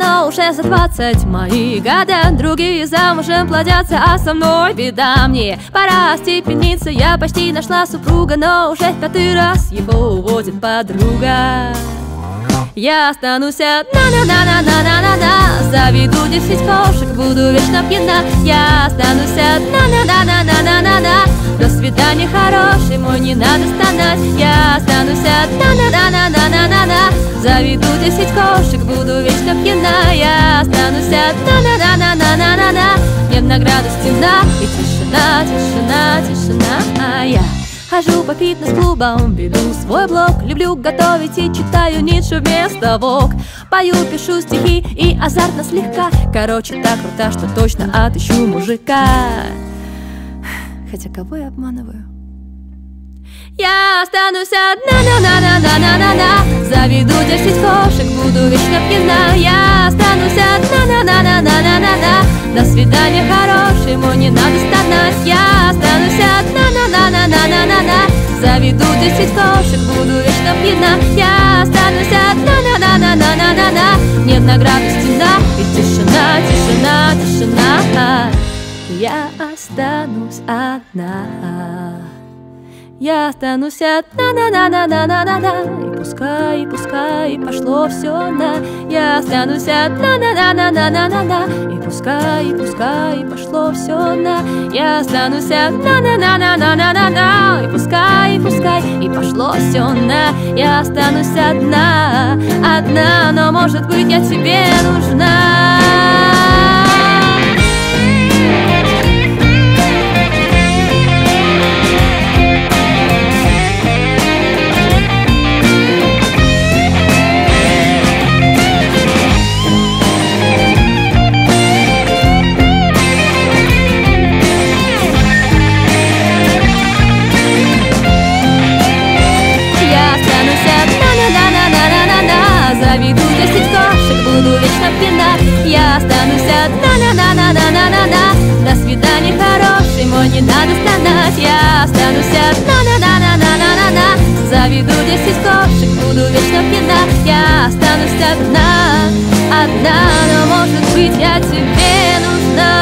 давно, уже за 20 мои года. Другие замужем плодятся, а со мной беда. Мне пора остепениться, я почти нашла супруга, но уже в 5-й раз его уводит подруга. Я останусь одна, на-на-на-на-на-на-на. Заведу 10 кошек, буду вечно пьяна. Я останусь одна, на-на-на-на-на-на-на. До свидания, хороший мой, не надо стонать. Я останусь одна, на-на-на-на-на-на-на. Заведу 10 кошек, буду вечно пьяна. Я останусь одна, на-на-на-на-на-на-на. Мне в награду стена и тишина, тишина, тишина. Я хожу по фитнес-клубам, веду свой блог. Люблю готовить и читаю Ницше вместо Vogue. Пою, пишу стихи и азартно слегка. Короче, так круто, что точно отыщу мужика. Хотя кого я обманываю? Я останусь одна, на-на-на-на-на-на-на. Заведу 10 кошек, буду вечно пьяна. Я останусь одна, на-на-на-на-на-на-на. До свидания, хороший мой, не надо стонать. Я останусь одна, на-на-на-на-на-на-на. Заведу 10 кошек, буду вечно пьяна. Я останусь одна, на-на-на-на-на-на-на. Мне в награду стена и тишина, тишина, тишина. Я останусь одна. Я останусь одна, на-на-на-на-на-на-на. И пускай пошло все на. Я останусь одна, на-на-на-на-на-на-на. И пускай пошло все на. Я останусь одна, на-на-на-на-на-на. И пускай и пошло все на. Я останусь одна, одна, но может быть я тебе нужна. Заведу 10 кошек, буду вечно пьяна. Я останусь одна, на-на-на-на-на-на-на. До свидания, хороший мой, не надо стонать. Я останусь одна, на-на-на-на-на-на-на. Заведу 10 кошек, буду вечно пьяна. Я останусь одна, одна, но может быть я тебе нужна.